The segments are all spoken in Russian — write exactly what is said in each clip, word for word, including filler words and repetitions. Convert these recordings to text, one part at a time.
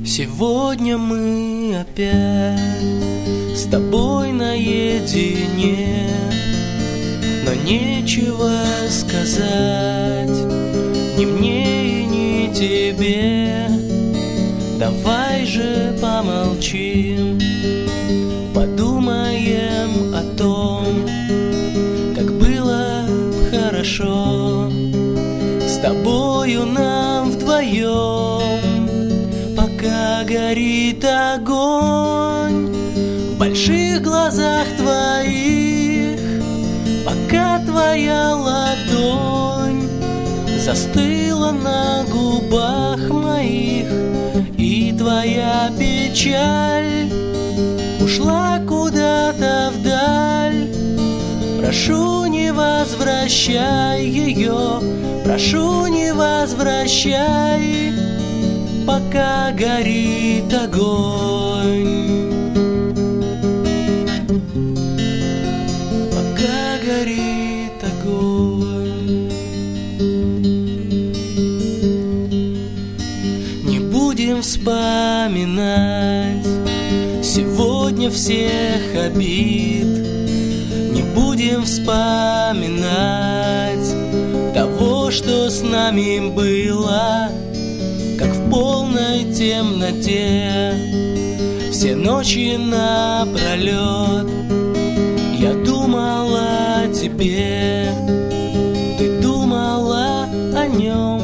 Сегодня мы опять с тобой наедине, но нечего сказать ни мне и ни тебе. Давай же помолчим, подумаем о том, как было б хорошо с тобою нам вдвоем. Пока горит огонь в больших глазах твоих, пока твоя ладонь застыла на губах моих, и твоя печаль ушла куда-то вдаль. Прошу, не возвращай ее, прошу, не возвращай, пока горит огонь. Пока горит огонь. Не будем вспоминать сегодня всех обид, не будем вспоминать того, что с нами было, как в полной темноте, все ночи напролет я думала о тебе, ты думала о нем.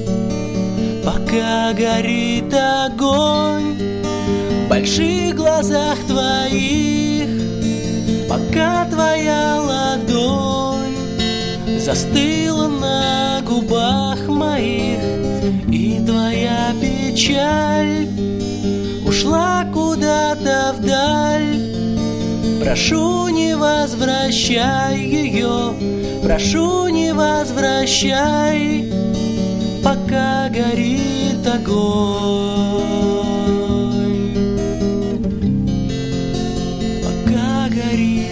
Пока горит огонь в больших глазах твоих, пока твоя ладонь застыла на губах моих, и твоя печаль ушла куда-то вдаль. Прошу, не возвращай ее, прошу, не возвращай, пока горит огонь. Пока горит